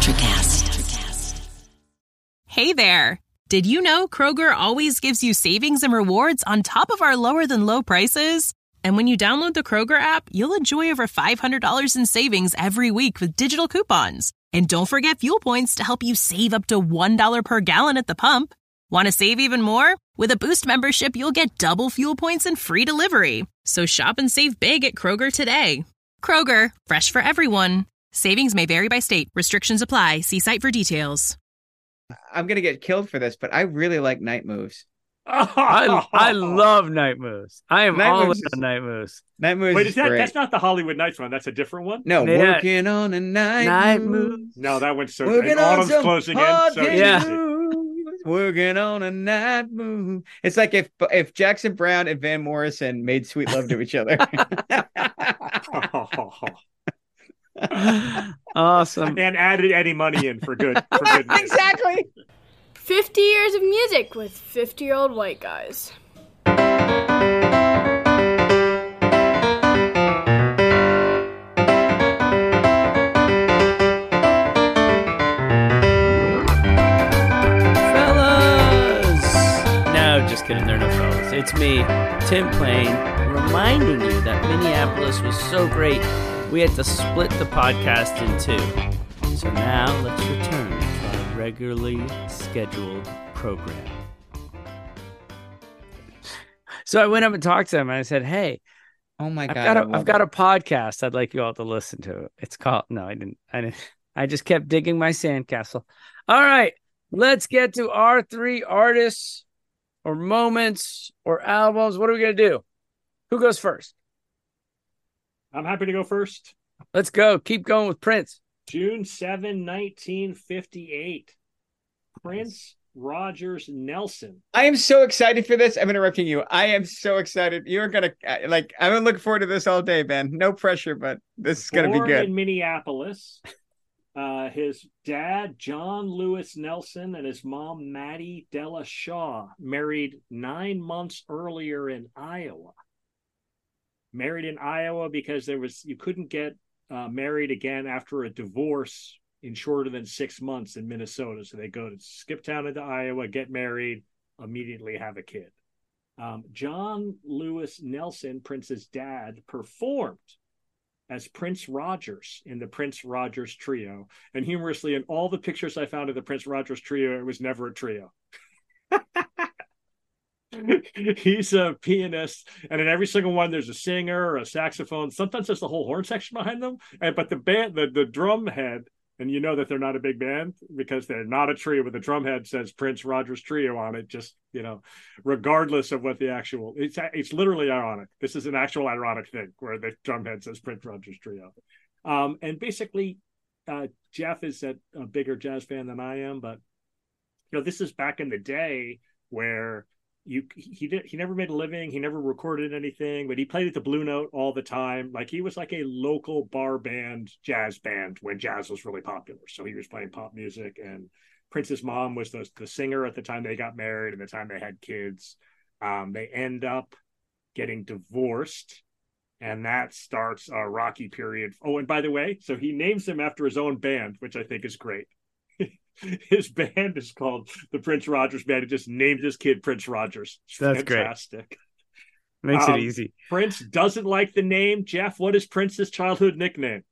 Electrocast. Hey there. Did you know Kroger always gives you savings and rewards on top of our lower than low prices? And when you download the Kroger app, you'll enjoy over $500 in savings every week with digital coupons. And don't forget fuel points to help you save up to $1 per gallon at the pump. Want to save even more? With a Boost membership, you'll get double fuel points and free delivery. So shop and save big at Kroger today. Kroger, fresh for everyone. Savings may vary by state. Restrictions apply. See site for details. I'm going to get killed for this, but I really like Night Moves. I love Night Moves. I am Night all Moves in is- on Night Moves. Night Moves Wait, is is that great. that's not the Hollywood Nights one? That's a different one. No, Yeah. working on a night move. No, that one's so Working and on Autumn's some closing in. hard So Yeah. easy. moves. Working on a night move. It's like if Jackson Brown and Van Morrison made sweet love to each other. Awesome. And added Eddie Money in for good. For goodness. Exactly. 50 years of music with 50-year-old white guys. Fellas! No, just kidding. There are no fellas. It's me, Tim Plain, reminding you that Minneapolis was so great, we had to split the podcast in two. So now let's return to our regularly scheduled program. So I went up and talked to him and I said, hey, Oh my God. I've got a podcast I'd like you all to listen to. It's called, no, I didn't. I just kept digging my sandcastle. All right, let's get to our three artists or moments or albums. What are we going to do? Who goes first? I'm happy to go first. Let's go. Keep going with Prince. June 7, 1958. Prince Rogers Nelson. I am so excited for this. I'm interrupting you. I am so excited. You're going to I'm looking forward to this all day, man. No pressure, but this is going to be Born good. in Minneapolis. His dad, John Lewis Nelson, and his mom, Mattie Della Shaw, married 9 months earlier in Iowa. Married in Iowa because you couldn't get married again after a divorce in shorter than 6 months in Minnesota. So they skip town into Iowa, get married, immediately have a kid. John Lewis Nelson, Prince's dad, performed as Prince Rogers in the Prince Rogers Trio. And humorously, in all the pictures I found of the Prince Rogers Trio, it was never a trio. He's a pianist, and in every single one there's a singer or a saxophone. Sometimes there's the whole horn section behind them, but the band, the drum head, and you know that they're not a big band because they're not a trio, but the drum head says Prince Rogers Trio on it, just, regardless of what the actual, it's literally ironic. This is an actual ironic thing where the drum head says Prince Rogers Trio. And basically Jeff is a bigger jazz fan than I am, but this is back in the day where he never made a living. He never recorded anything, but he played at the Blue Note all the time. Like, he was like a local bar band, jazz band when jazz was really popular. So he was playing pop music, and Prince's mom was the singer at the time they got married and the time they had kids. They end up getting divorced, and that starts a rocky period. Oh, and by the way, so he names him after his own band, which I think is great. His band is called the Prince Rogers Band. He just named his kid Prince Rogers. It's That's fantastic. Great. Makes it easy. Prince doesn't like the name. Jeff, what is Prince's childhood nickname?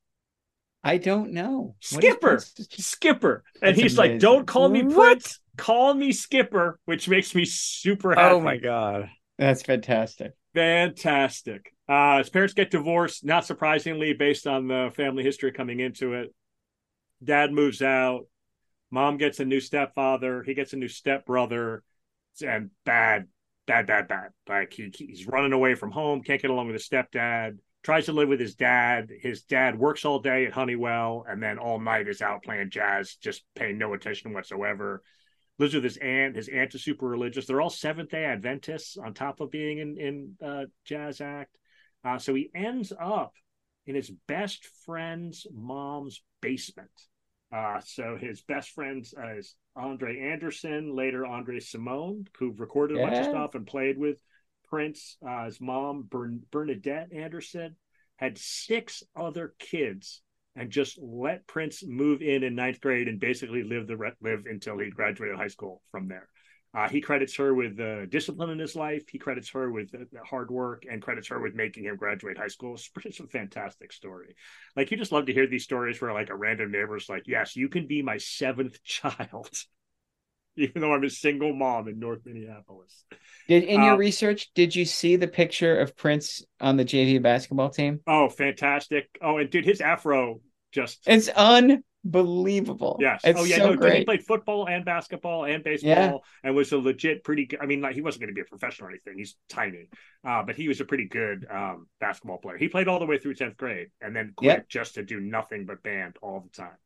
I don't know. Skipper. Skipper. And That's he's amazing. like, don't call me What? Prince. Call me Skipper, which makes me super happy. Oh my God. That's fantastic. Fantastic. His parents get divorced, not surprisingly, based on the family history coming into it. Dad moves out. Mom gets a new stepfather. He gets a new stepbrother. And bad. Like, he's running away from home, can't get along with his stepdad, tries to live with his dad. His dad works all day at Honeywell and then all night is out playing jazz, just paying no attention whatsoever. Lives with his aunt. His aunt is super religious. They're all Seventh-day Adventists on top of being in jazz act. So he ends up in his best friend's mom's basement. So his best friend is Andre Anderson, later Andre Simone, who recorded a bunch of stuff and played with Prince. His mom, Bernadette Anderson, had 6 other kids and just let Prince move in ninth grade and basically live until he graduated high school from there. He credits her with discipline in his life. He credits her with hard work and credits her with making him graduate high school. It's a fantastic story. Like, you just love to hear these stories where like a random neighbor's like, yes, you can be my 7th child, even though I'm a single mom in North Minneapolis. In your research, did you see the picture of Prince on the JV basketball team? Oh, fantastic. Oh, and dude, his afro it's unbelievable. Yes. It's so dude, great. he played football and basketball and baseball and was a legit pretty good. I mean, like, he wasn't going to be a professional or anything. He's tiny, but he was a pretty good basketball player. He played all the way through 10th grade and then quit just to do nothing but band all the time.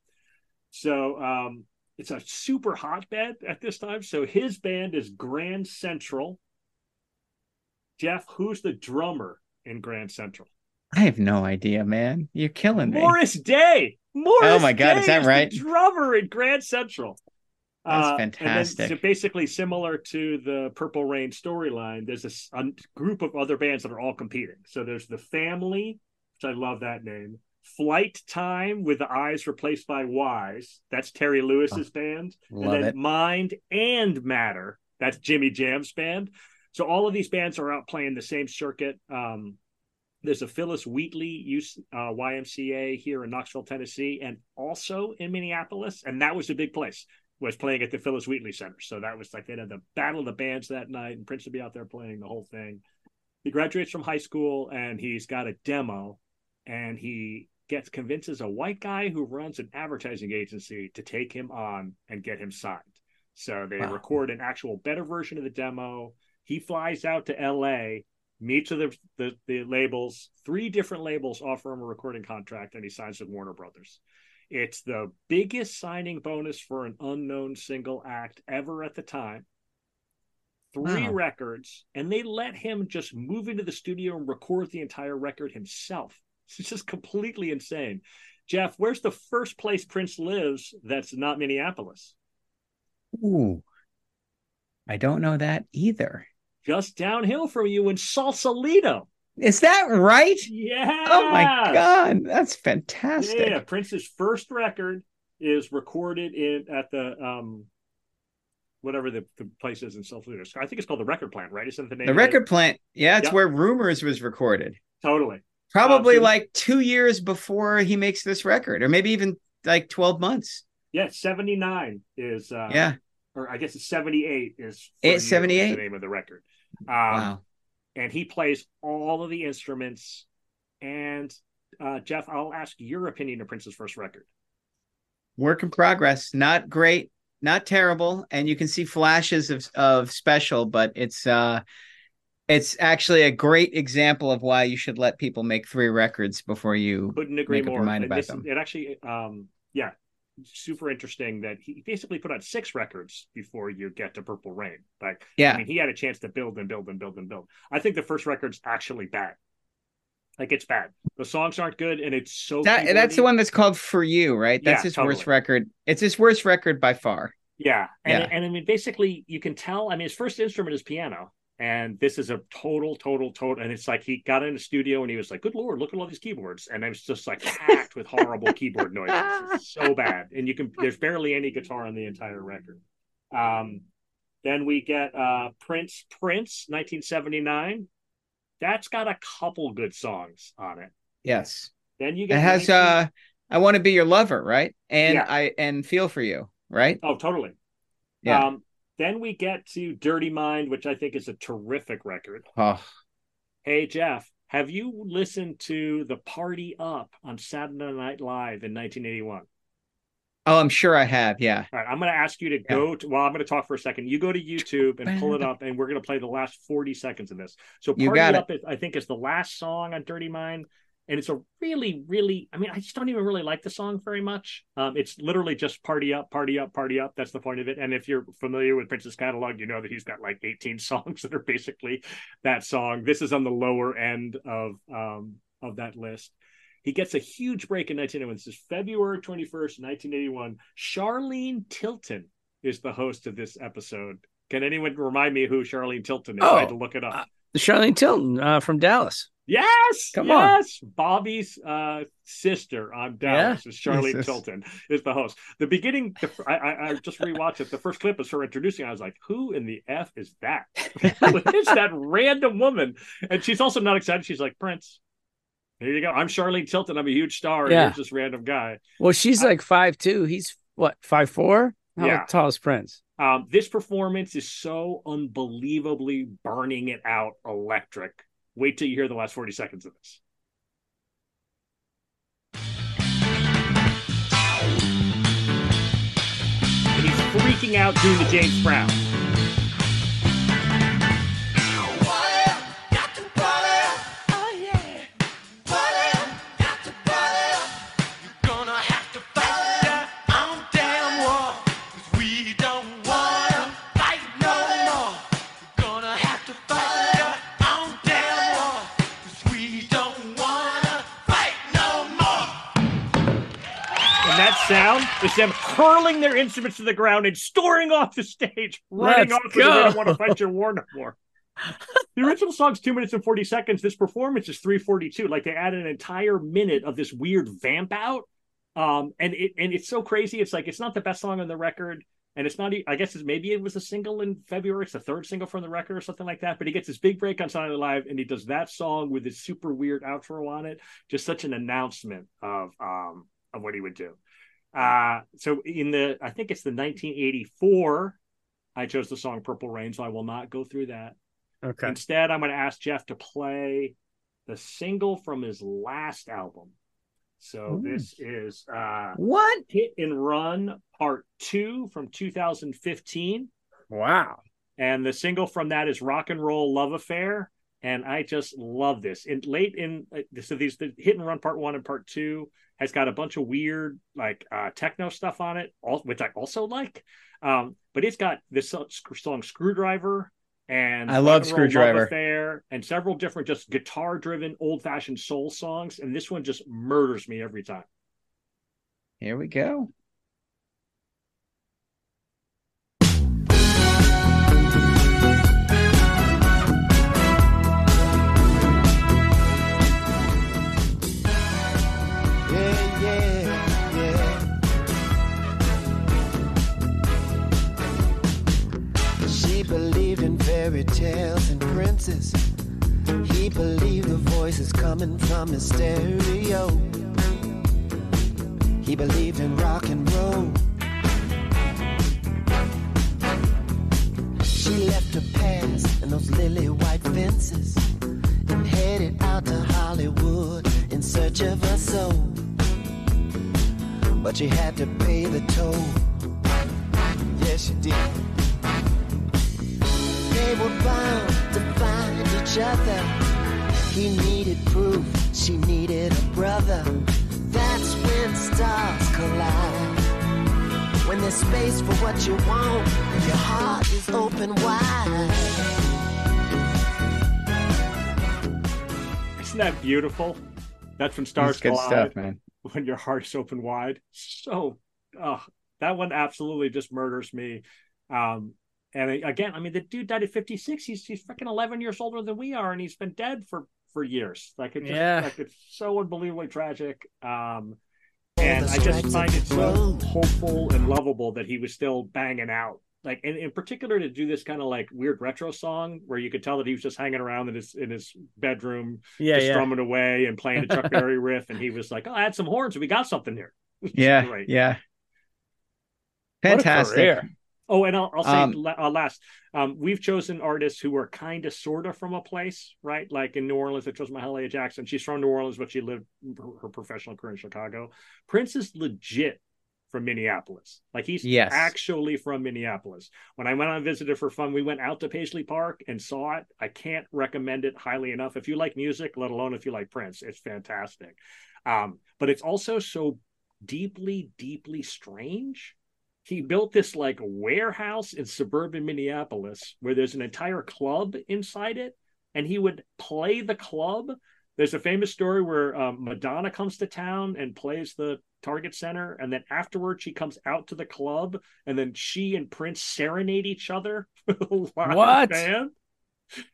So it's a super hotbed at this time. So his band is Grand Central. Jeff, who's the drummer in Grand Central? I have no idea, man. You're killing me. Morris Day. Oh my God, is that right? The drummer in Grand Central. That's fantastic. So basically, similar to the Purple Rain storyline, there's a group of other bands that are all competing. So there's The Family, which I love that name. Flight Time with the I's replaced by Y's. That's Terry Lewis's band. And then Mind and Matter. That's Jimmy Jam's band. So all of these bands are out playing the same circuit. There's a Phyllis Wheatley YMCA here in Knoxville, Tennessee, and also in Minneapolis. And that was a big place, was playing at the Phyllis Wheatley Center. So that was like, they had the battle of the bands that night, and Prince would be out there playing the whole thing. He graduates from high school, and he's got a demo, and he convinces a white guy who runs an advertising agency to take him on and get him signed. So they record an actual better version of the demo. He flies out to LA, meets with the labels. 3 different labels offer him a recording contract, and he signs with Warner Brothers. It's the biggest signing bonus for an unknown single act ever at the time. 3 records, and they let him just move into the studio and record the entire record himself. It's just completely insane. Jeff, where's the first place Prince lives that's not Minneapolis? Ooh, I don't know that either. Just downhill from you in Sausalito. Is that right? Yeah. Oh my God, that's fantastic. Yeah, Prince's first record is recorded at the whatever the place is in Sausalito. I think it's called the Record Plant, right? Isn't the name? The Record Plant. Yeah, it's where Rumors was recorded. Totally. Probably like 2 years before he makes this record, or maybe even like 12 months. Yeah, 79 is or I guess it's 78 is 78 the name of the record. Wow. And he plays all of the instruments. And Jeff, I'll ask your opinion of Prince's first record. Work in progress. Not great, not terrible. And you can see flashes of Special, but it's actually a great example of why you should let people make 3 records before you couldn't agree make up more. your mind about them. It actually, super interesting that he basically put out 6 records before you get to Purple Rain. Like, I mean, he had a chance to build and build and build and build. I think the first record's actually bad. Like, it's bad. The songs aren't good, and it's so that's the one that's called For You, right? That's his worst record. It's his worst record by far. Yeah. And I mean, basically, you can tell, I mean, his first instrument is piano. And this is a total. And it's like he got in the studio and he was like, good Lord, look at all these keyboards. And it was just like packed with horrible keyboard noises. It's so bad. And there's barely any guitar on the entire record. Then we get Prince, 1979. That's got a couple good songs on it. Yes. Then you get it has I Want to Be Your Lover, right? And Feel For You, right? Oh, totally. Yeah. Then we get to Dirty Mind, which I think is a terrific record. Oh. Hey, Jeff, have you listened to the Party Up on Saturday Night Live in 1981? Oh, I'm sure I have, yeah. All right, I'm going to ask you to go to, I'm going to talk for a second. You go to YouTube and pull it up, and we're going to play the last 40 seconds of this. So Party Up, I think, is the last song on Dirty Mind. And it's a really, really, I mean, I just don't even really like the song very much. It's literally just party up, party up, party up. That's the point of it. And if you're familiar with Prince's catalog, you know that he's got like 18 songs that are basically that song. This is on the lower end of that list. He gets a huge break in 1981. This is February 21st, 1981. Charlene Tilton is the host of this episode. Can anyone remind me who Charlene Tilton is? I had to look it up. Charlene Tilton from Dallas. Yes, Come yes. Bobby's sister on Dallas is Charlene Jesus. Tilton is the host. The beginning, I just rewatched it. The first clip was her introducing. I was like, "Who in the f is that? It's that random woman." And she's also not excited. She's like, "Prince, here you go. I'm Charlene Tilton. I'm a huge star. And Yeah. here's this random guy." Well, she's like 5'2". He's what, 5'4"? How Yeah. tall is Prince? This performance is so unbelievably burning it out electric. Wait till you hear the last 40 seconds of this. And he's freaking out doing the James Brown. Sound is them hurling their instruments to the ground and storming off the stage, running Let's off because they go. don't want to fight your war no more. The original song's 2 minutes and 40 seconds. This performance is 3:42. Like they added an entire minute of this weird vamp out. And it's so crazy. It's like, it's not the best song on the record. And it's not, I guess maybe it was a single in February. It's the third single from the record or something like that. But he gets his big break on Saturday Night Live, and he does that song with his super weird outro on it. Just such an announcement of what he would do. So I think it's the 1984, I chose the song Purple Rain, so I will not go through that. Okay. Instead, I'm going to ask Jeff to play the single from his last album. So this is What? Hit and Run Part 2 from 2015. Wow. And the single from that is Rock and Roll Love Affair. And I just love this. The Hit and Run Part 1 and Part 2 has got a bunch of weird like techno stuff on it, which I also like. But it's got this song Screwdriver and I love Screwdriver. Love Affair and several different just guitar-driven old-fashioned soul songs. And this one just murders me every time. Here we go. Fairy tales and princes. He believed the voices coming from his stereo. He believed in rock and roll. She left her past and those lily white fences and headed out to Hollywood in search of her soul. But she had to pay the toll. Yes, she did. They were bound to find each other. He needed proof, she needed a brother. That's when stars collide. When there's space for what you want, your heart is open wide. Isn't that beautiful? That's when stars That's good collide. stuff, man. When your heart's open wide. So, that one absolutely just murders me. And again, I mean, the dude died at 56. He's freaking 11 years older than we are, and he's been dead for years. Like it's so unbelievably tragic. And I just find it so hopeful and lovable that he was still banging out. Like, and in particular, to do this kind of like weird retro song where you could tell that he was just hanging around in his bedroom, strumming away and playing the Chuck Berry riff, and he was like, "Oh, I had some horns, and we got something here." Yeah, great. Yeah. Fantastic. Oh, and I'll say last, we've chosen artists who are kind of sort of from a place, right? Like in New Orleans, I chose Mahalia Jackson. She's from New Orleans, but she lived her professional career in Chicago. Prince is legit from Minneapolis. Like he's actually from Minneapolis. When I went on a visit for fun, we went out to Paisley Park and saw it. I can't recommend it highly enough. If you like music, let alone if you like Prince, it's fantastic. But it's also so deeply, deeply strange. He built this like warehouse in suburban Minneapolis where there's an entire club inside it, and he would play the club. There's a famous story where Madonna comes to town and plays the Target Center, and then afterwards she comes out to the club, and then she and Prince serenade each other with a live band.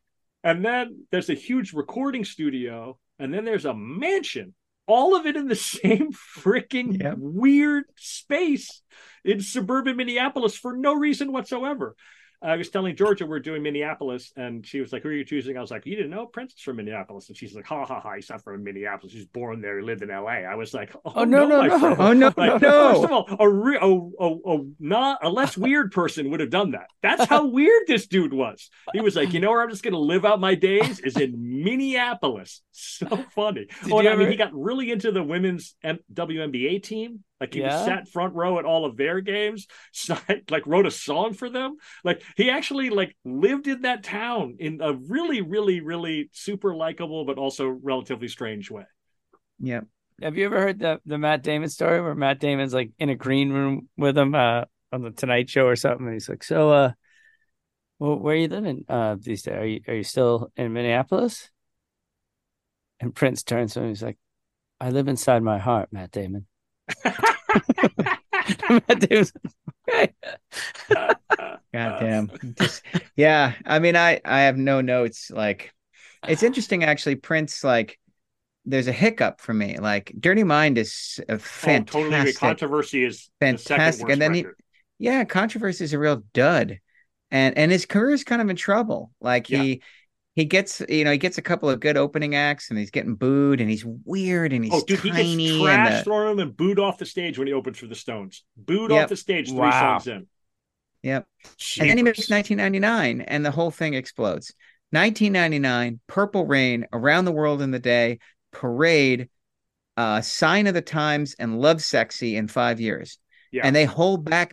And then there's a huge recording studio, and then there's a mansion. All of it in the same freaking weird space in suburban Minneapolis for no reason whatsoever. I was telling Georgia we're doing Minneapolis, and she was like, "Who are you choosing?" I was like, "You didn't know Prince is from Minneapolis?" And she's like, "Ha ha ha! He's not from Minneapolis. He's born there. He lived in L.A." I was like, "Oh, no, my friend. Oh no, like, no!" First of all, not a less weird person would have done that. That's how weird this dude was. He was like, "You know where I'm just going to live out my days is in Minneapolis." So funny. I mean, he got really into the women's WNBA team. Like he was sat front row at all of their games, like wrote a song for them. Like he actually like lived in that town in a really, really, really super likable, but also relatively strange way. Yeah. Have you ever heard the Matt Damon story where Matt Damon's like in a green room with him on the Tonight Show or something? And he's like, "So, well, where are you living these days? Are you still in Minneapolis?" And Prince turns to him and he's like, "I live inside my heart, Matt Damon." Goddamn. Yeah. I mean, I have no notes. Like, it's interesting actually. Prince, like, there's a hiccup for me. Like, Dirty Mind is a fantastic. Totally. Controversy is fantastic, and then Controversy is a real dud, and his career is kind of in trouble. Like he gets, he gets a couple of good opening acts, and he's getting booed, and he's weird, and he's tiny. He gets trash thrown him and booed off the stage when he opens for the Stones. Booed off the stage 3 songs in. Yep. Jeepers. And then he makes 1999, and the whole thing explodes. 1999, Purple Rain, Around the World in the Day, Parade, Sign of the Times, and Lovesexy in 5 years. Yeah. And they hold back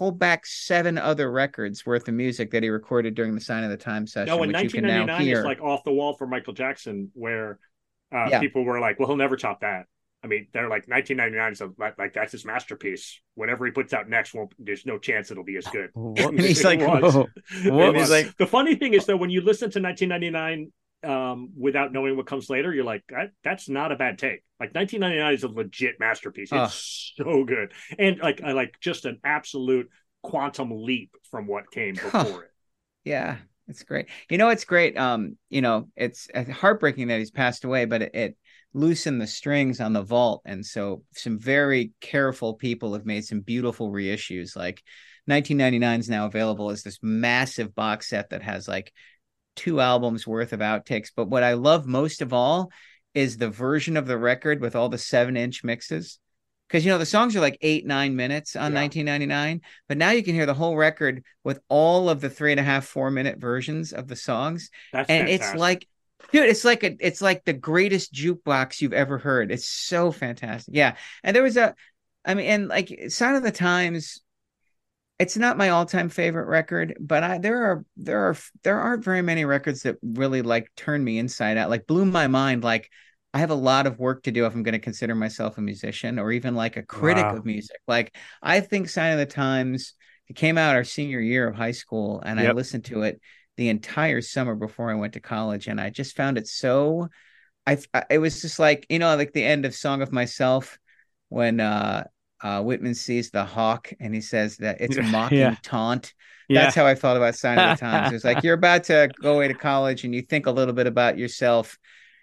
7 other records worth of music that he recorded during the Sign of the Times session. No, in 1999 is like off the wall for Michael Jackson, where people were like, "Well, he'll never top that." I mean, they're like 1999 is like that's his masterpiece. Whatever he puts out next, there's no chance it'll be as good. And he's like, "What was like?" The funny thing is, though, when you listen to 1999. Without knowing what comes later, you're like, that's not a bad take. Like 1999 is a legit masterpiece. It's so good, and like I like just an absolute quantum leap from what came before it. Yeah, it's great. It's great. It's heartbreaking that he's passed away, but it loosened the strings on the vault, and so some very careful people have made some beautiful reissues. Like 1999 is now available as this massive box set that has like 2 albums worth of outtakes. But what I love most of all is the version of the record with all the 7-inch mixes. Because, the songs are like 8-9 minutes on 1999, but now you can hear the whole record with all of the 3.5-4 minute versions of the songs. That's and fantastic. It's like, dude, it's like the greatest jukebox you've ever heard. It's so fantastic. Yeah. And there was like Sign of the Times, it's not my all-time favorite record, but there aren't very many records that really like turn me inside out. Like blew my mind. Like I have a lot of work to do if I'm going to consider myself a musician or even like a critic of music. Like I think Sign of the Times, it came out our senior year of high school, and I listened to it the entire summer before I went to college, and I just found it so. It was just like like the end of Song of Myself when Whitman sees the hawk and he says that it's mocking taunt. That's how I felt about Sign of the Times. It was like, you're about to go away to college and you think a little bit about yourself.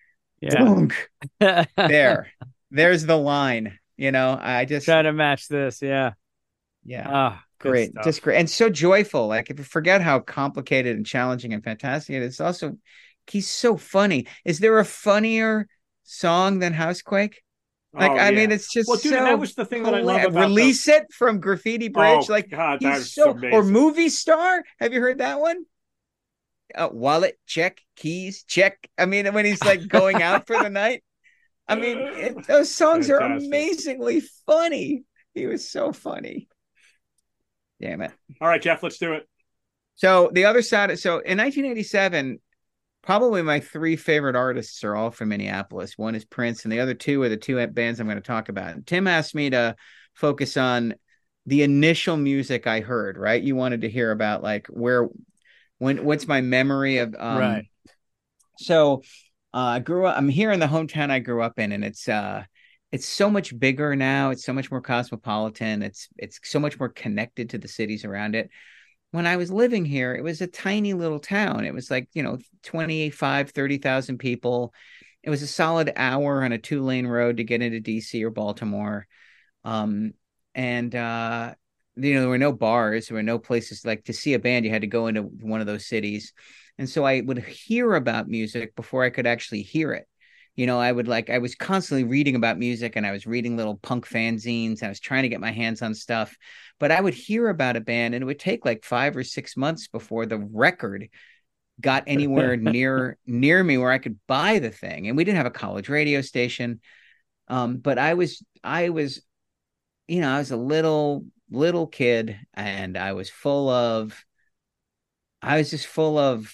There's the line. I just try to match this. Yeah. Great. Just great. And so joyful. Like if you forget how complicated and challenging and fantastic it is, also he's so funny. Is there a funnier song than Housequake? Like, I mean, it's just dude, that was the thing that I love about Release It from Graffiti Bridge. Oh, like, God, he's so amazing. Or Movie Star. Have you heard that one? Wallet, check, keys, check. I mean, when he's like going out for the night. I mean, those songs are amazingly funny. He was so funny. Damn it. All right, Jeff, let's do it. So the other side, so in 1987, probably my 3 favorite artists are all from Minneapolis. One is Prince, and the other 2 are the 2 bands I'm going to talk about. And Tim asked me to focus on the initial music I heard, right? You wanted to hear about like what's my memory of right. So I'm here in the hometown I grew up in, and it's so much bigger now. It's so much more cosmopolitan. It's so much more connected to the cities around it. when I was living here, it was a tiny little town. It was like, 30,000 people. It was a solid hour on a 2-lane road to get into DC or Baltimore. And there were no bars, there were no places like to see a band. You had to go into one of those cities. And so I would hear about music before I could actually hear it. I was constantly reading about music, and I was reading little punk fanzines, and I was trying to get my hands on stuff, but I would hear about a band, and it would take like 5 or 6 months before the record got anywhere near me where I could buy the thing. And we didn't have a college radio station. But I was a little kid, and I was just full of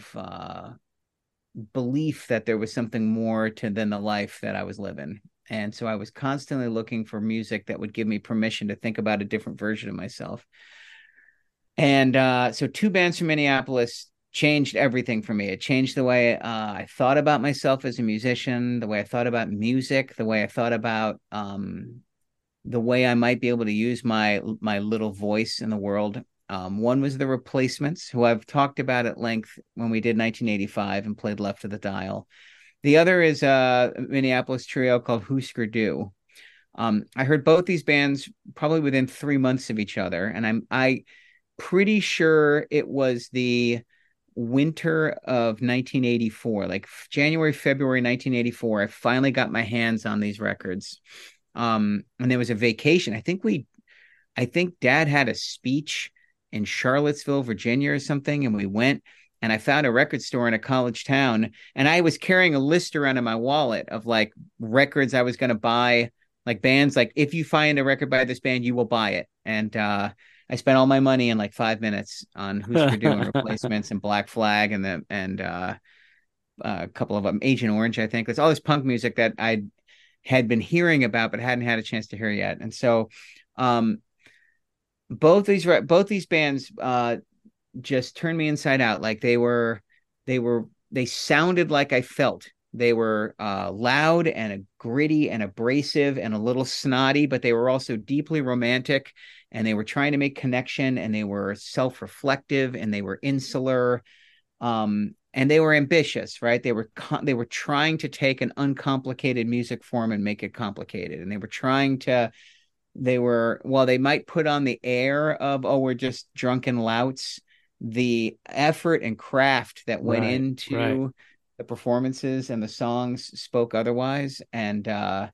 belief that there was something more than the life that I was living. And so I was constantly looking for music that would give me permission to think about a different version of myself. And so 2 bands from Minneapolis changed everything for me. It changed the way I thought about myself as a musician, the way I thought about music, the way I thought about the way I might be able to use my little voice in the world. One was The Replacements, who I've talked about at length when we did 1985 and played Left of the Dial. The other is a Minneapolis trio called Husker Du. I heard both these bands probably within 3 months of each other, and I pretty sure it was the winter of 1984, like January, February 1984. I finally got my hands on these records. And there was a vacation. I think Dad had a speech in Charlottesville, Virginia or something. And we went, and I found a record store in a college town, and I was carrying a list around in my wallet of like records I was going to buy, like bands, like if you find a record by this band, you will buy it. And, I spent all my money in like 5 minutes on Husker Du and Replacements and Black Flag and a couple of them, Agent Orange, I think. It's all this punk music that I had been hearing about but hadn't had a chance to hear yet. And so both these bands just turned me inside out. Like they sounded like I felt. They were loud and gritty and abrasive and a little snotty, but they were also deeply romantic, and they were trying to make connection, and they were self-reflective, and they were insular, and they were ambitious, right? They were trying to take an uncomplicated music form and make it complicated. And while they might put on the air of, oh, we're just drunken louts, the effort and craft that went into the performances and the songs spoke otherwise. And I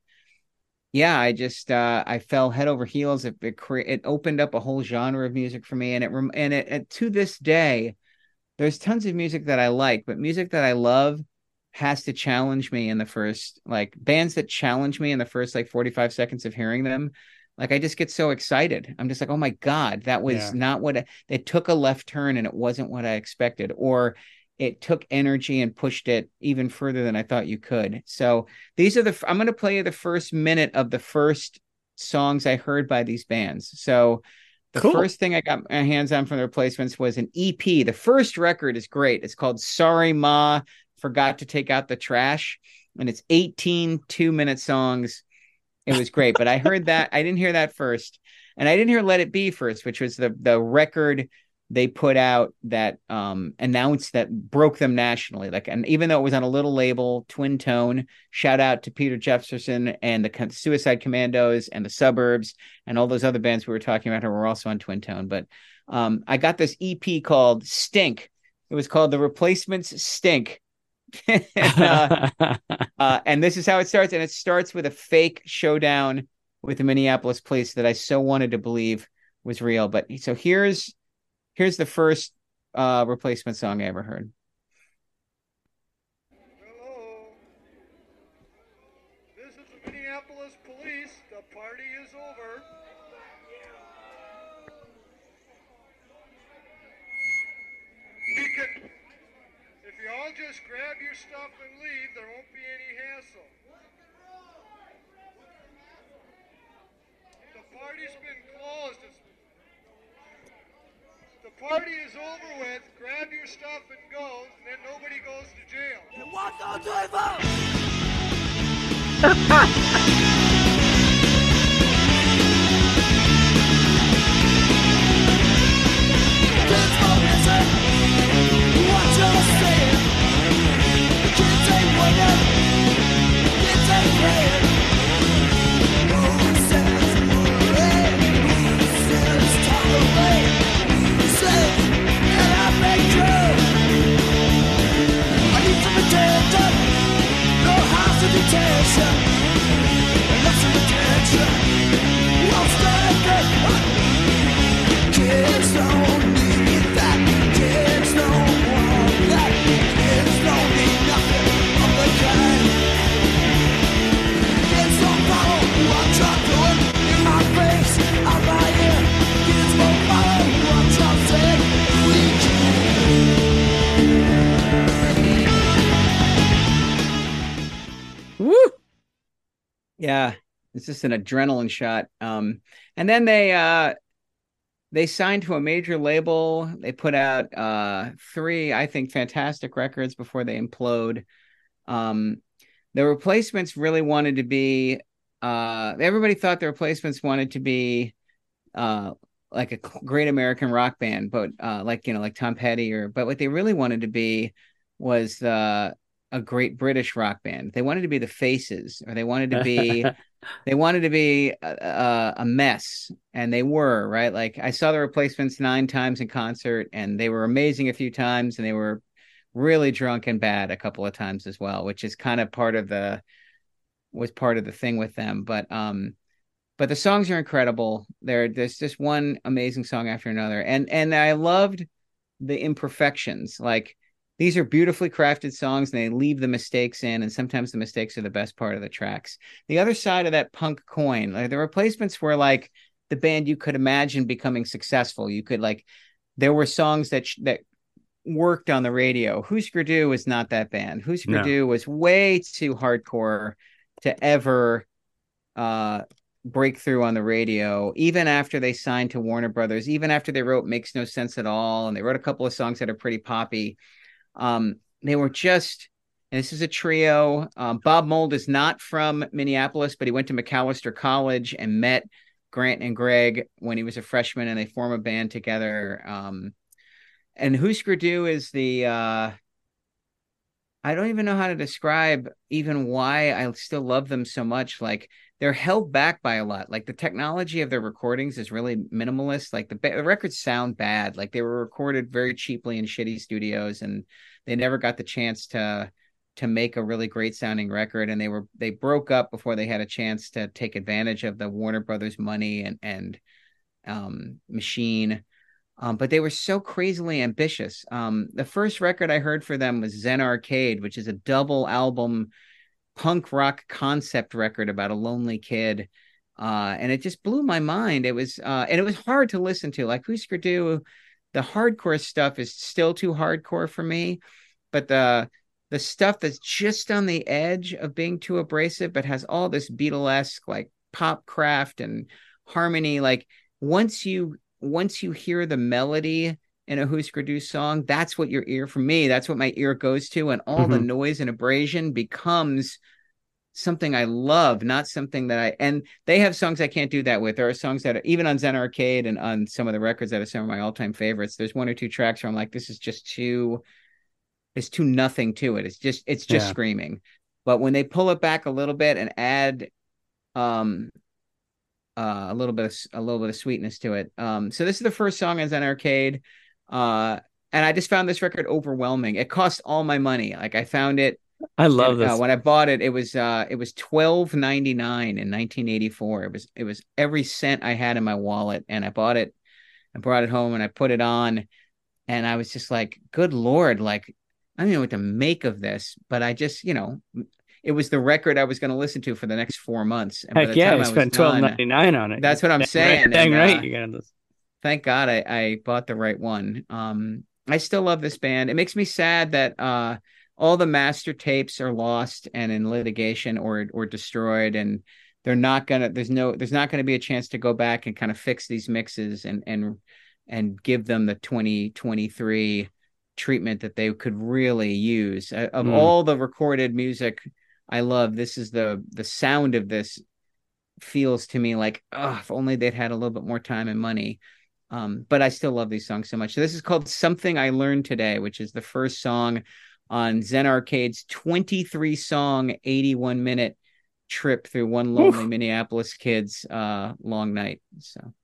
fell head over heels. It opened up a whole genre of music for me, and it to this day, there's tons of music that I like, but music that I love has to challenge me in the first, like bands that challenge me in the first like 45 seconds of hearing them. Like I just get so excited. I'm just like, oh my God, that was not what it took a left turn, and it wasn't what I expected, or it took energy and pushed it even further than I thought you could. So I'm going to play you the first minute of the first songs I heard by these bands. So the first thing I got my hands on from The Replacements was an EP. The first record is great. It's called Sorry Ma Forgot to Take Out the Trash, and it's 18 2-minute songs. It was great, but I heard that. I didn't hear that first, and I didn't hear Let It Be first, which was the record they put out that announced that broke them nationally. Like, and even though it was on a little label, Twin Tone, shout out to Peter Jefferson and the Suicide Commandos and the Suburbs and all those other bands we were talking about who were also on Twin Tone. But I got this EP called Stink. It was called The Replacements Stink. And this is how it starts. And it starts with a fake showdown with the Minneapolis police that I so wanted to believe was real. But so here's the first Replacement song I ever heard. Hello. This is the Minneapolis police. The party is over. If you all just grab your stuff and leave, there won't be any hassle. The party's been closed. The party is over with. Grab your stuff and go, and then nobody goes to jail. What Yeah, it's just an adrenaline shot. And then they signed to a major label. They put out three, I think, fantastic records before they implode. The Replacements really wanted to be everybody thought the Replacements wanted to be like a great American rock band, but like like Tom Petty but what they really wanted to be was a great British rock band. They wanted to be the Faces, or they wanted to be a mess, and they were, right? Like, I saw the Replacements 9 times in concert, and they were amazing a few times, and they were really drunk and bad a couple of times as well, which is kind of part of the thing with them. But the songs are incredible. There's just one amazing song after another, and I loved the imperfections. Like, these are beautifully crafted songs, and they leave the mistakes in, and sometimes the mistakes are the best part of the tracks. The other side of that punk coin, like, the Replacements were like the band you could imagine becoming successful. You could, like, there were songs that worked on the radio. Husker Du was not that band. Husker Du was way too hardcore to ever break through on the radio, even after they signed to Warner Brothers, even after they wrote Makes No Sense at All, and they wrote a couple of songs that are pretty poppy. They were just, and this is a trio. Bob Mould is not from Minneapolis, but he went to Macalester College and met Grant and Greg when he was a freshman, and they form a band together. And Husker Du is I don't even know how to describe even why I still love them so much. Like, they're held back by a lot. Like, the technology of their recordings is really minimalist. Like, the records sound bad. Like, they were recorded very cheaply in shitty studios, and they never got the chance to make a really great sounding record. And they broke up before they had a chance to take advantage of the Warner Brothers money and machine. But they were so crazily ambitious. The first record I heard for them was Zen Arcade, which is a double album punk rock concept record about a lonely kid. And it just blew my mind. It was hard to listen to. Like, Husker Du, the hardcore stuff is still too hardcore for me, but the stuff that's just on the edge of being too abrasive, but has all this Beatlesque, like, pop craft and harmony. Like, once you hear the melody in a Husker Du song, that's what that's what my ear goes to. And all the noise and abrasion becomes something I love, not something and they have songs I can't do that with. There are songs that are, even on Zen Arcade and on some of the records that are some of my all-time favorites, there's 1 or 2 tracks where I'm like, this is just it's too nothing to it. It's just screaming. But when they pull it back a little bit and add a little bit of sweetness to it. So this is the first song on Zen Arcade. And I just found this record overwhelming. It cost all my money. Like, I found it. I love this. When I bought it, it was $12.99 in 1984. It was every cent I had in my wallet, and I bought it. I brought it home and I put it on, and I was just like, good Lord, like, I don't know what to make of this, but I just, it was the record I was going to listen to for the next 4 months. And Heck yeah, I spent $12.99 on it. That's what I'm saying. Dang right, you got this. Thank God I bought the right one. I still love this band. It makes me sad that all the master tapes are lost and in litigation or destroyed, and there's not gonna be a chance to go back and kind of fix these mixes and give them the 2023 treatment that they could really use. Of all the recorded music I love, this is the sound of this feels to me like, if only they'd had a little bit more time and money. But I still love these songs so much. So this is called Something I Learned Today, which is the first song on Zen Arcade's 23-song, 81-minute trip through one lonely Minneapolis kid's long night. So.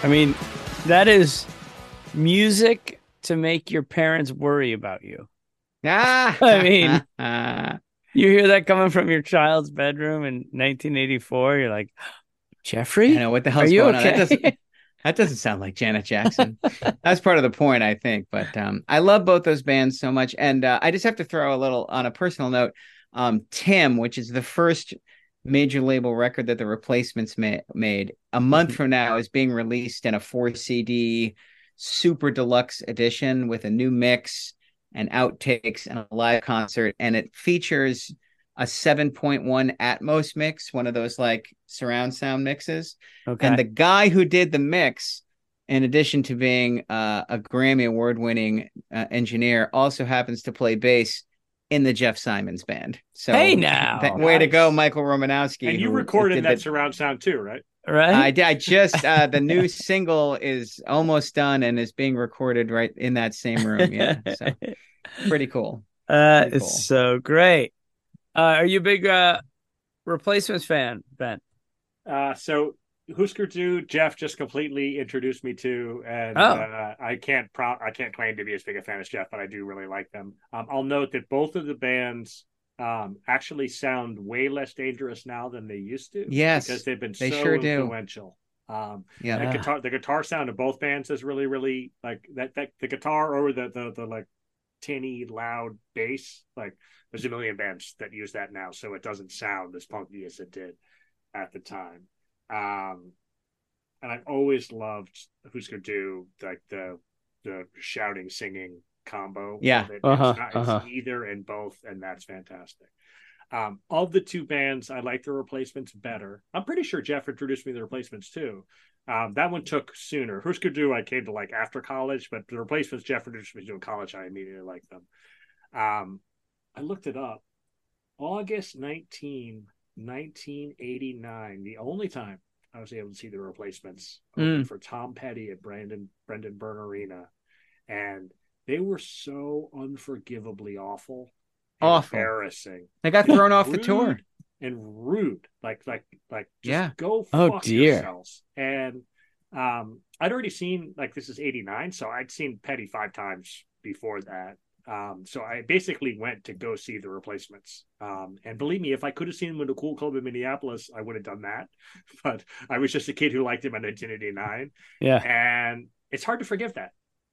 I mean, that is music to make your parents worry about you. I mean, you hear that coming from your child's bedroom in 1984. You're like, Jeffrey, I know what the are hell's you going okay? on. That doesn't sound like Janet Jackson. That's part of the point, I think. But I love both those bands so much. And I just have to throw a little on a personal note. Tim, which is the first major label record that the Replacements made, a month from now is being released in a 4 CD super deluxe edition with a new mix and outtakes and a live concert. And it features a 7.1 Atmos mix, one of those like surround sound mixes. Okay. And the guy who did the mix, in addition to being a Grammy award-winning engineer, also happens to play bass in the Jeff Simons band. So Hey, now. way to go, Michael Romanowski. And you who recorded did that surround sound too, right? Right? I just the new single is almost done and is being recorded right in that same room. Yeah, so pretty cool. It's so great. Are you a big Replacements fan, Ben? So Husker Du, Jeff just completely introduced me to, and I can't claim to be as big a fan as Jeff, but I do really like them. I'll note that both of the bands actually sound way less dangerous now than they used to. Yes, because they've been they so sure do. influential. The guitar sound of both bands is really, really like that. The guitar or the like tinny loud bass, like there's a million bands that use that now, so it doesn't sound as punky as it did at the time. And I've always loved Husker Du, like the shouting singing combo. Yeah, it's either and both, and that's fantastic. Of the two bands, I like the Replacements better. I'm pretty sure Jeff introduced me to the Replacements too. That one took sooner. Husker Du I came to like after college, but the Replacements Jeff introduced me to in college. I immediately liked them. I looked it up. August 1989, the only time I was able to see the Replacements for Tom Petty at Brendan Byrne Arena, and they were so unforgivably awful. Embarrassing. They got thrown off the tour. And rude. Like just go fuck yourselves. And I'd already seen, like, this is 89, so I'd seen Petty 5 times before that. So I basically went to go see the Replacements. And believe me, if I could have seen them in a cool club in Minneapolis, I would have done that. But I was just a kid who liked them in 1989. Yeah. And it's hard to forgive that.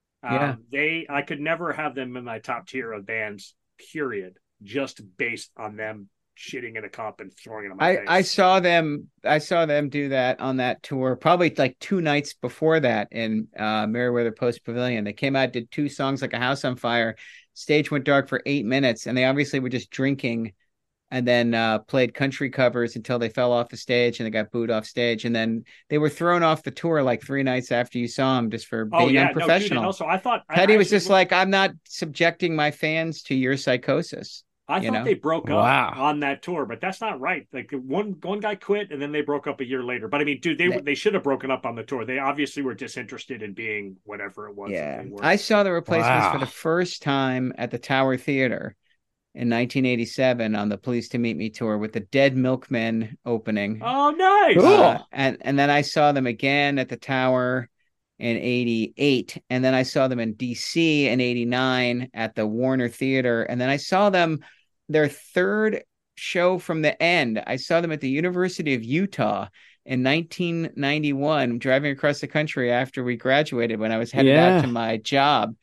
I could never have them in my top tier of bands, period, just based on them shitting in a cup and throwing it in my face. I saw them do that on that tour, probably like 2 nights before that in Merriweather Post Pavilion. They came out, did 2 songs like a house on fire. Stage went dark for 8 minutes, and they obviously were just drinking, and then played country covers until they fell off the stage and they got booed off stage. And then they were thrown off the tour like 3 nights after you saw them just for being unprofessional. No, dude, also, I thought Petty was just like, I'm not subjecting my fans to your psychosis. I thought they broke up on that tour, but that's not right. Like one guy quit and then they broke up a year later. But I mean, dude, they should have broken up on the tour. They obviously were disinterested in being whatever it was. Yeah, that they were. I saw the Replacements for the first time at the Tower Theater in 1987 on the Pleased to Meet Me tour with the Dead Milkmen opening. Oh, nice! Cool. And then I saw them again at the Tower in 88, and then I saw them in DC in 89 at the Warner Theater, and then I saw them their third show from the end. I saw them at the University of Utah in 1991, driving across the country after we graduated when I was headed out to my job.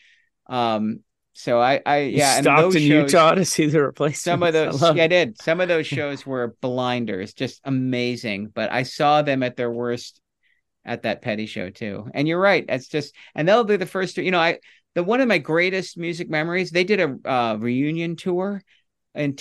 So I stopped in Utah to see the Replacements. Some of those, I did. Some of those shows were blinders, just amazing. But I saw them at their worst at that Petty show too. And you're right. That's just, and they'll be the first to, one of my greatest music memories, they did a reunion tour in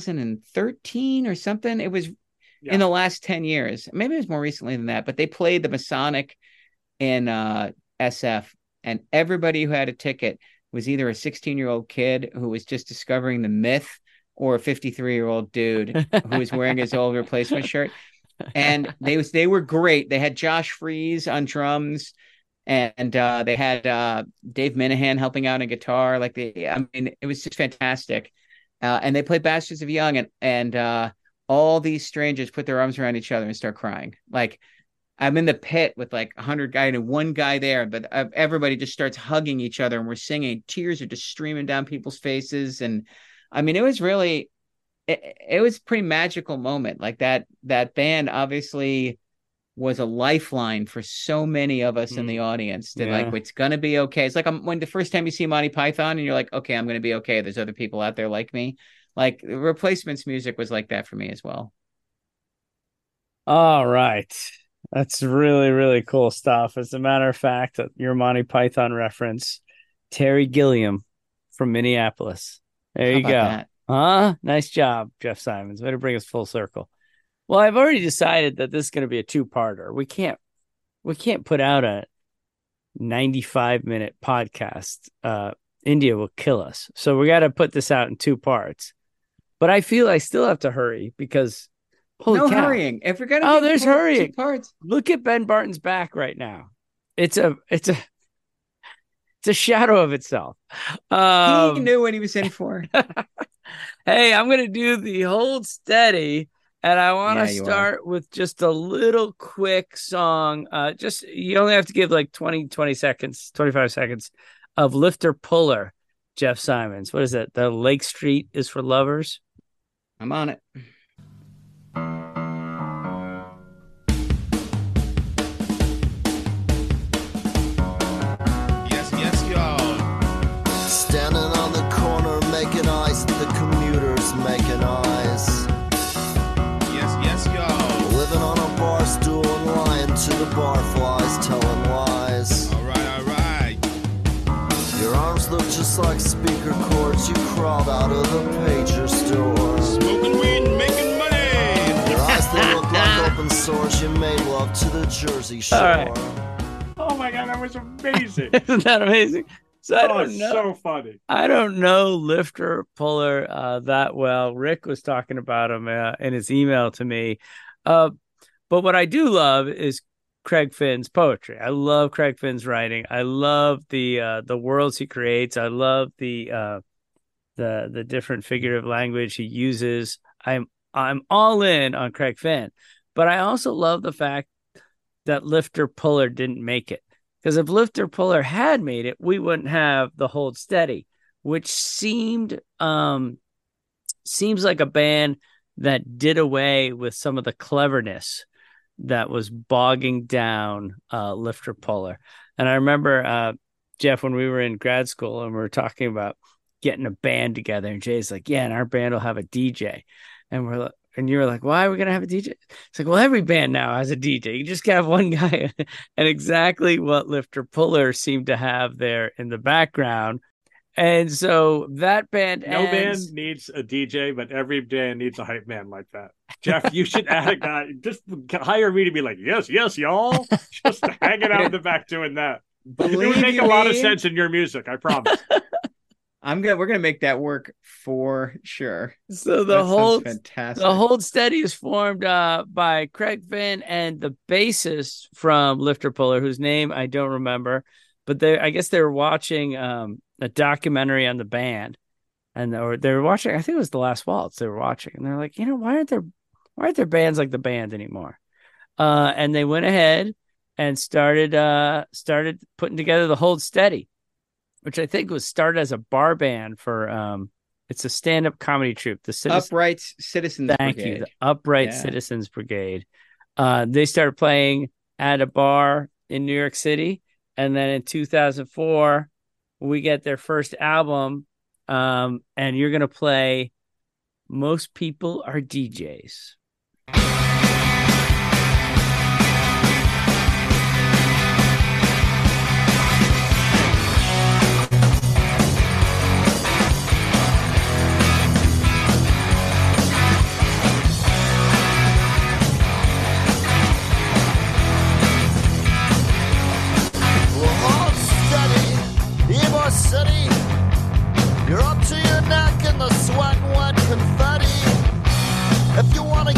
2013 or something. It was in the last 10 years. Maybe it was more recently than that, but they played the Masonic in SF, and everybody who had a ticket was either a 16-year-old kid who was just discovering the myth or a 53-year-old dude who was wearing his old Replacement shirt. And they were great. They had Josh Freese on drums, and they had Dave Minahan helping out on guitar. It was just fantastic. And they played Bastards of Young, and all these strangers put their arms around each other and start crying. Like, I'm in the pit with like 100 guys and one guy there, but everybody just starts hugging each other and we're singing. Tears are just streaming down people's faces. And I mean, it was really, it was a pretty magical moment. Like that band obviously was a lifeline for so many of us in the audience that like, it's going to be okay. It's like when the first time you see Monty Python and you're like, okay, I'm going to be okay. There's other people out there like me. Like Replacements music was like that for me as well. All right. That's really, really cool stuff. As a matter of fact, your Monty Python reference, Terry Gilliam from Minneapolis. There you go. Nice job, Jeff Simons. Way to bring us full circle. Well, I've already decided that this is going to be a two-parter. We can't put out a 95-minute podcast. India will kill us. So we got to put this out in 2 parts. But I feel I still have to hurry because holy cow. Hurrying. If we're gonna there's hurrying. 2 parts. Look at Ben Barton's back right now. It's a shadow of itself. He knew what he was in for. Hey, I'm gonna do the Hold Steady, and I want to start with just a little quick song. Just you only have to give like 20 seconds, 25 seconds of Lifter Puller, Jeff Simons. What is it? The Lake Street is for Lovers. I'm on it. Yes, y'all. Standing on the corner making eyes at the commuters making eyes. Yes, y'all. Living on a bar stool and lying to the barflies, telling lies. All right. Your arms look just like speaker cords. You crawled out of the pager store. Smoking weed and making money. Your eyes, they look like open sores. You made love to the Jersey Shore. Right. Oh my God, that was amazing. Isn't that amazing? So I don't know. So funny. I don't know Lifter Puller that well. Rick was talking about him in his email to me. But what I do love is Craig Finn's poetry. I love Craig Finn's writing. I love the worlds he creates. I love the different figurative language he uses. I'm all in on Craig Finn, but I also love the fact that Lifter Puller didn't make it. Because if Lifter Puller had made it, we wouldn't have the Hold Steady, which seems like a band that did away with some of the cleverness that was bogging down Lifter Puller. And I remember, Jeff, when we were in grad school and we were talking about getting a band together, and Jay's like, yeah, and our band will have a DJ. And you were like, why are we going to have a DJ? It's like, well, every band now has a DJ. You just have one guy. And exactly what Lifter Puller seemed to have there in the background. And so that band No band needs a DJ, but every band needs a hype man like that. Jeff, you should add a guy. Just hire me to be like, yes, y'all. Just hanging out in the back doing that. It would make a lot of sense in your music, I promise. We're gonna make that work for sure. So the Hold Steady is formed by Craig Finn and the bassist from Lifter Puller, whose name I don't remember, but I guess they were watching a documentary on the band, or they were watching. I think it was The Last Waltz. They were watching, and they're like, why aren't there bands like the band anymore? And they went ahead and started putting together the Hold Steady, which I think was started as a bar band for it's a stand-up comedy troupe. The Upright Citizens Brigade. Thank you, the Upright Citizens Brigade. They started playing at a bar in New York City, and then in 2004, we get their first album, and you're gonna play Most People Are DJs. City, you're up to your neck in the sweat and wet confetti. If you want to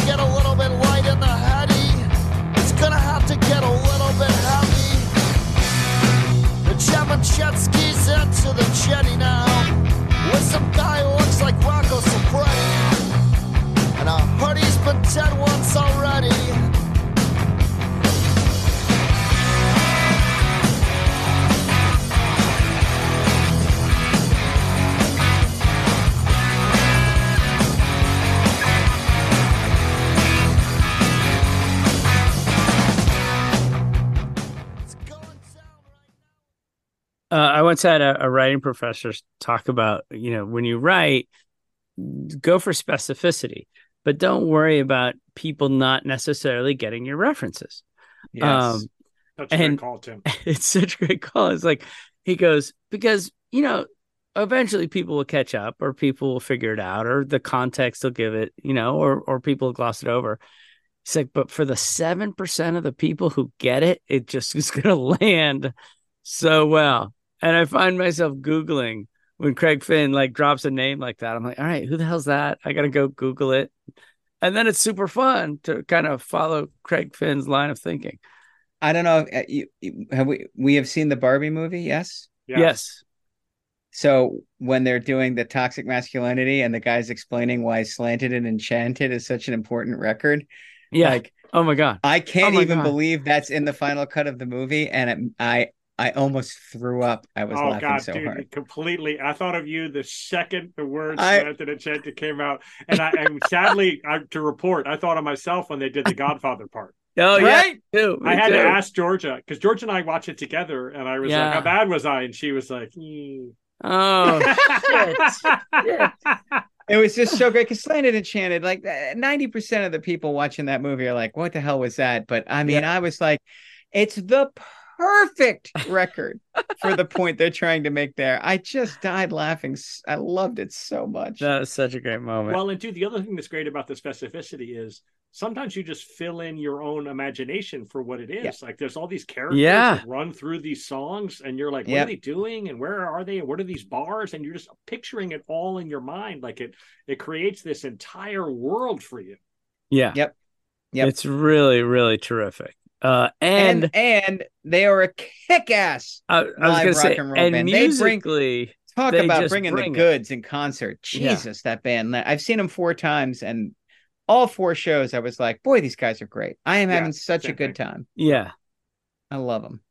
once had a writing professor talk about, when you write, go for specificity, but don't worry about people not necessarily getting your references. Yes. That's a great call, Tim. It's such a great call. It's like, he goes, because, eventually people will catch up, or people will figure it out, or the context will give it, or people will gloss it over. He's like, but for the 7% of the people who get it, it just is going to land so well. And I find myself Googling when Craig Finn drops a name like that. I'm like, all right, who the hell's that? I got to go Google it. And then it's super fun to kind of follow Craig Finn's line of thinking. I don't know. We have seen the Barbie movie. Yes. Yes. So when they're doing the toxic masculinity and the guy's explaining why Slanted and Enchanted is such an important record. Yeah. Oh my God. I can't even believe that's in the final cut of the movie. And I almost threw up. I was laughing so hard. Completely. I thought of you the second the words Slanted and Enchanted came out. And sadly, to report, I thought of myself when they did the Godfather part. Oh, right? Yeah. Too. I had to ask Georgia, because Georgia and I watched it together, and I was like, how bad was I? And she was like, oh, shit. It was just so great because Slanted Enchanted, 90% of the people watching that movie are like, what the hell was that? But I mean, I was like, it's the perfect record for the point they're trying to make there. I just died laughing. I loved it so much. That was such a great moment. Well, and dude, the other thing that's great about the specificity is sometimes you just fill in your own imagination for what it is. Like there's all these characters that run through these songs, and you're like, what are they doing? And where are they? And what are these bars? And you're just picturing it all in your mind. Like it creates this entire world for you. Yeah. Yep. It's really, really terrific. And they are a kick-ass I was going to say, rock and roll and band. musically, Talk they about just bringing bring the goods in concert. Jesus, that band. I've seen them 4 times, and all 4 shows, I was like, boy, these guys are great. I am having such a good time. Yeah. I love them.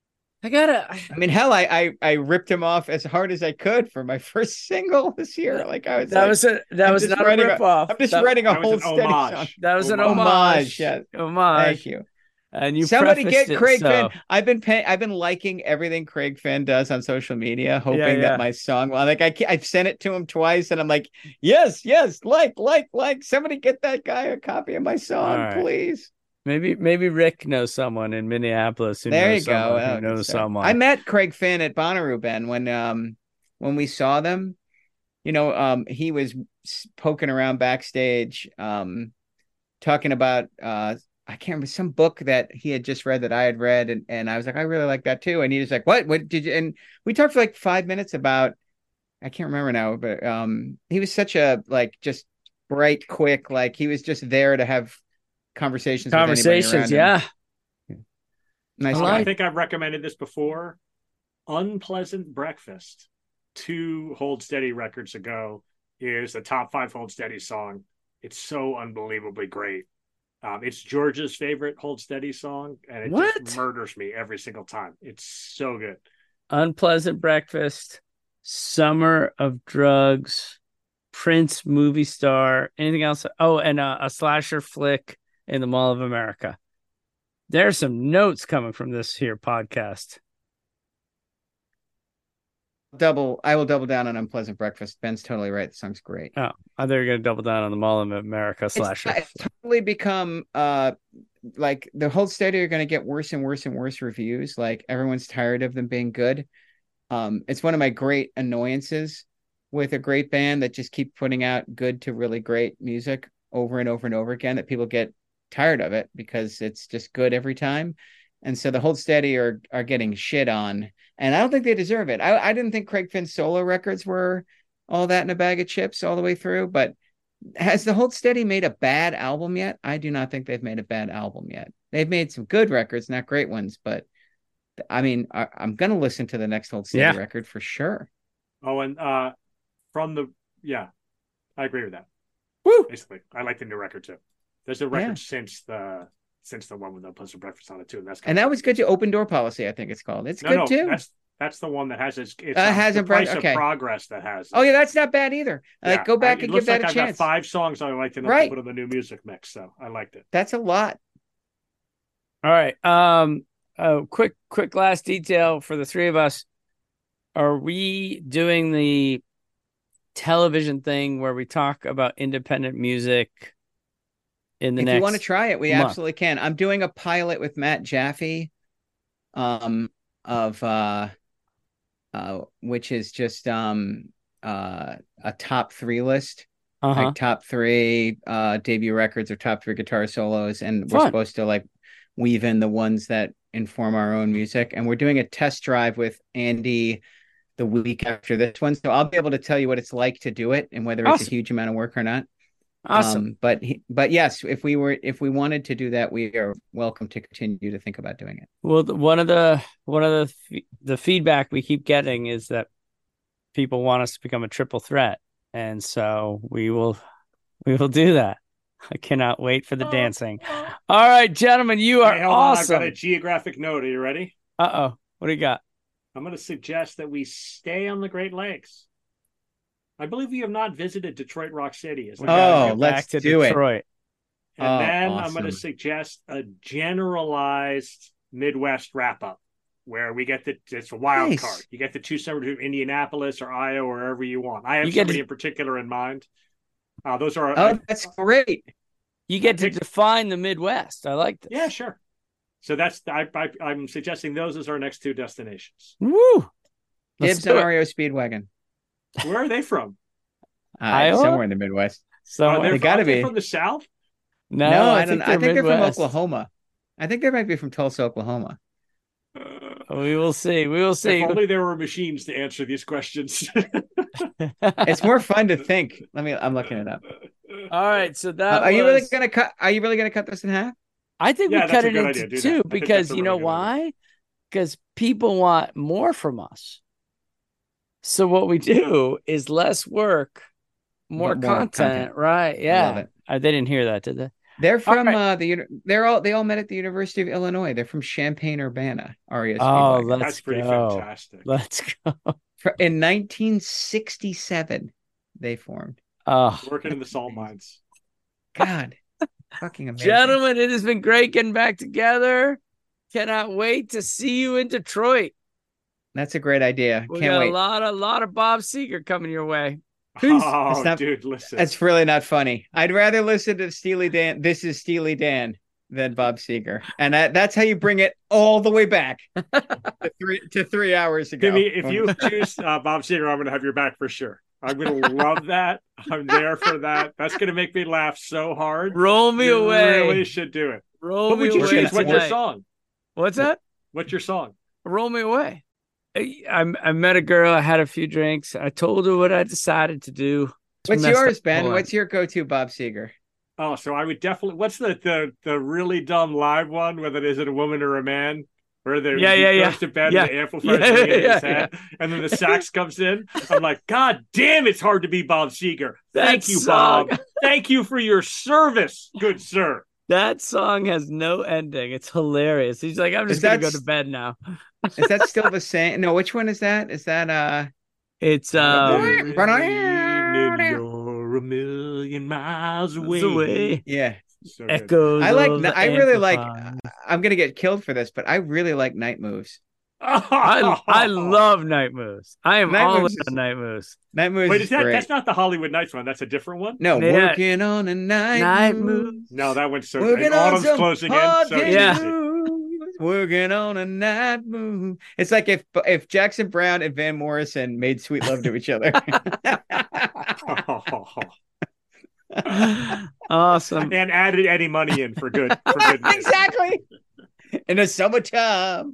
I mean, hell, I ripped him off as hard as I could for my first single this year. Like I was that was not a rip off. I'm just writing a whole steady song. That was an homage. Yeah. Homage. Thank you. And you somebody get Craig Finn. I've been liking everything Craig Finn does on social media, hoping that my song. Well, I've sent it to him twice, and I'm like, yes, like. Somebody get that guy a copy of my song, please. Maybe Rick knows someone in Minneapolis who knows someone. I met Craig Finn at Bonnaroo, Ben, when we saw them. He was poking around backstage, talking about I can't remember some book that he had just read that I had read, and I was like, I really like that too. And he was like, what did you? And we talked for 5 minutes about, I can't remember now, but he was such a just bright, quick, he was just there to have conversations. Yeah. Nice. I think I've recommended this before. Unpleasant Breakfast, 2 Hold Steady records ago, is a top 5 Hold Steady song. It's so unbelievably great. It's George's favorite Hold Steady song, and it just murders me every single time. It's so good. Unpleasant Breakfast, Summer of Drugs, Prince movie star, anything else? Oh, and a slasher flick in the Mall of America. There's some notes coming from this here podcast. I will double down on Unpleasant Breakfast. Ben's totally right. The song's great. Oh, I thought you were going to double down on the Mall of America slasher. It's totally become the Hold Steady are going to get worse and worse and worse reviews. Everyone's tired of them being good. It's one of my great annoyances with a great band that just keep putting out good to really great music over and over and over again, that people get tired of it because it's just good every time. And so the Hold Steady are getting shit on, and I don't think they deserve it. I didn't think Craig Finn's solo records were all that in a bag of chips all the way through, but has the Hold Steady made a bad album yet? I do not think they've made a bad album yet. They've made some good records, not great ones, but I mean, I'm going to listen to the next Hold Steady record for sure. Oh, and I agree with that. Woo! Basically, I like the new record too. There's a record since the one with Unpleasant Breakfast on it too, and that was good too. Open Door Policy, I think it's called. It's good too. That's the one that has its has the a Price of Progress that has. Oh yeah, that's not bad either. Go back and give that a chance. I've got 5 songs I liked enough to put in the new music mix, so I liked it. That's a lot. All right. Quick last detail for the 3 of us. are we doing the television thing where we talk about independent music in the If next you want to try it, we month? absolutely can. I'm doing a pilot with Matt Jaffe, of which is just a top 3 list, Uh-huh. like top 3 debut records or top 3 guitar solos, and we're Fun. supposed to like weave in the ones that inform our own music. And we're doing a test drive with Andy the week after this one, so I'll be able to tell you what it's like to do it and whether it's a Awesome. huge amount of work or not. Awesome. But yes, if we wanted to do that, we are welcome to continue to think about doing it. Well, one of the feedback we keep getting is that people want us to become a triple threat, and so we will do that. I cannot wait for the dancing. All right, gentlemen, you are Hey, hold on. I've awesome. got a geographic note. Are you ready? Uh-oh. What do you got? I'm going to suggest that we stay on the Great Lakes. I believe we have not visited Detroit Rock City. Is that We gotta Oh, get let's back to do it. Detroit. And Oh, then I'm awesome. going to suggest a generalized Midwest wrap up where we get it's a wild Nice. card. You get the 2 suburbs of Indianapolis or Iowa, or wherever you want. I have You get somebody to- in particular in mind. Those are Oh, that's great. You get to define the Midwest. I like this. yeah, sure. So that's I'm suggesting those as our next 2 destinations. Woo! Let's Dibs do on it. REO Speedwagon. Where are they from? Iowa? Somewhere in the Midwest. So They gotta are they be. from the South? no, No, I don't. I think they're from Midwest. Oklahoma. I think they might be from Tulsa, Oklahoma. We will see. We will see. If only there were machines to answer these questions. It's more fun to think. I'm looking it up. All right, so that Are you really was- gonna cut? Are you really gonna cut this in half? I think Yeah, we that's cut a it good into idea. Do that. 2 I think because that's a you know really good idea. why? Because people want more from us. So what we do is less work, more, But more content, right? love Yeah. it. They didn't hear that, did they? They're from right. they all met at the University of Illinois. They're from Champaign Urbana. REO Oh, Speedwagon. let's That's pretty go. fantastic. Let's go. In 1967, they formed. Oh, Working in the salt mines. God, fucking amazing. gentlemen, it has been great getting back together. Cannot wait to see you in Detroit. That's a great idea. We Can't got wait. a lot of Bob Seger coming your way. Oh, That's not- dude, listen. That's really not funny. I'd rather listen to Steely Dan. This is Steely Dan than Bob Seger, and that's how you bring it all the way back to 3 hours ago. Timmy, if you choose Bob Seger, I'm going to have your back for sure. I'm going to love that. I'm there for that. That's going to make me laugh so hard. Roll me You away. really should do it. Roll What me would you away. choose? What's your tonight. song? What's that? What's your song? Roll me away. I met a girl. I had a few drinks. I told her what I decided to do. What's Messed yours, up Ben? all What's your go-to Bob Seger? Oh, so I would definitely. What's the really dumb live one? Whether it is a woman or a man, where he goes to bed and the amplifier's ringing in his head, and then the sax comes in. I'm like, God damn, it's hard to be Bob Seger. Thank That you, song- Bob. Thank you for your service, good sir. That song has no ending. It's hilarious. He's like, I'm just Is gonna that go to bed now. Is that still the same? No, which one is that? Is that It's You're a million miles it's away. yeah. So good. Echoes. I like. of the I really like. amplifier. I'm gonna get killed for this, but I really like Night Moves. I love Night Moves. I am Night all Moves in is- on Night Moves. Night Moves Wait, is is that great. that's not the Hollywood Nights one? That's a different one. No, Yeah. working on a night Moves. No, that one's so Working good. And on Autumn's some closing in. hard So Yeah. easy. moves, working on a night move. It's like if Jackson Brown and Van Morrison made sweet love to each other. Awesome. And added Eddie Money in for good. For goodness. Exactly. In the summertime.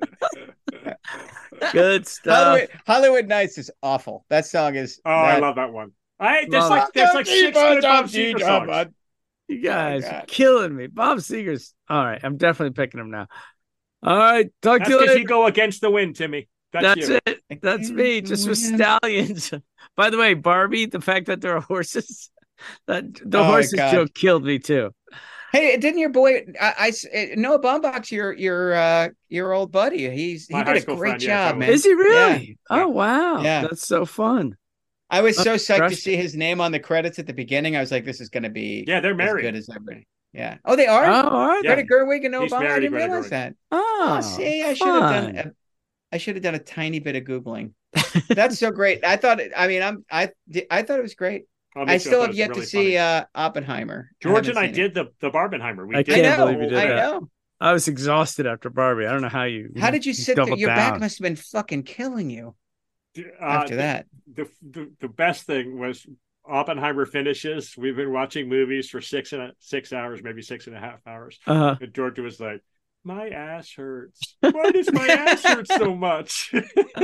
Good stuff. Hollywood Nights is awful. That song is. Oh, I love that one. There's Love like 6 good Bob Seger songs. You guys God. are killing me. Bob Seger's. All right. I'm definitely picking him now. All right. Talk That's to you because later. you go against the wind, Timmy. That's you. it. That's me. Just with stallions. By the way, Barbie, the fact that there are horses, that the Oh, horses God. joke killed me too. Hey, didn't your boy Noah Baumbach's your old buddy? He My high did a school great friend, yeah, job, totally. man. Is he really? Yeah. Oh wow. Yeah. That's so fun. I was so psyched to crushed see his name on the credits at the beginning. I was like, this is going to be Yeah, they're as married. good as everybody. Yeah. Oh, they are? Oh, all right. Yeah. Greta Gerwig and Noah He's Baumbach? I married to didn't Greta realize Gerwig. that. Oh, Oh, see, I should have done. fun. I should have done a tiny bit of Googling. That's so great. I thought it was great. I still have yet to see Oppenheimer. George and I did the Barbenheimer. I can't believe you did I that. know. I was exhausted after Barbie. I don't know how you. How did you sit there? doubled Your back down. must have been fucking killing you after that. The best thing was Oppenheimer finishes. We've been watching movies for 6 hours, maybe 6.5 hours. And George was like, "My ass hurts. Why does my ass hurt so much?"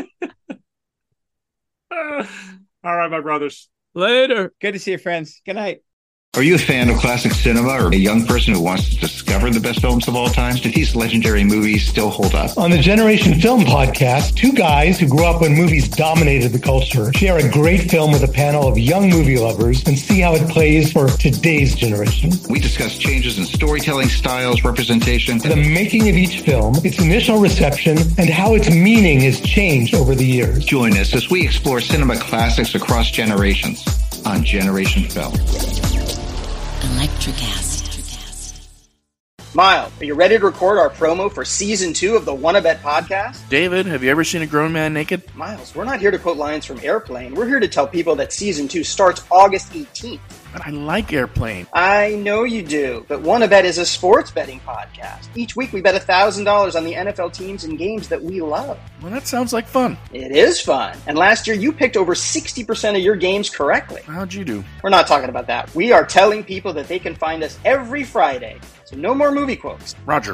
All right, my brothers. Later. Good to see you, friends. Good night. Are you a fan of classic cinema or a young person who wants to discover the best films of all time? Do these legendary movies still hold up? On the Generation Film podcast, two guys who grew up when movies dominated the culture share a great film with a panel of young movie lovers and see how it plays for today's generation. We discuss changes in storytelling styles, representation, The making of each film, its initial reception, and how its meaning has changed over the years. Join us as we explore cinema classics across generations on Generation Film. Electricast. Miles, are you ready to record our promo for Season 2 of the Wanna Bet podcast? David, have you ever seen a grown man naked? Miles, we're not here to quote lines from Airplane. We're here to tell people that Season 2 starts August 18th. But I like Airplane. I know you do, but Wanna Bet is a sports betting podcast. Each week we bet $1,000 on the NFL teams and games that we love. Well, that sounds like fun. It is fun. And last year you picked over 60% of your games correctly. How'd you do? We're not talking about that. We are telling people that they can find us every Friday. So no more movie quotes. Roger.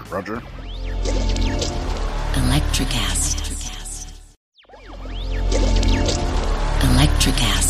Electricast. Electricast.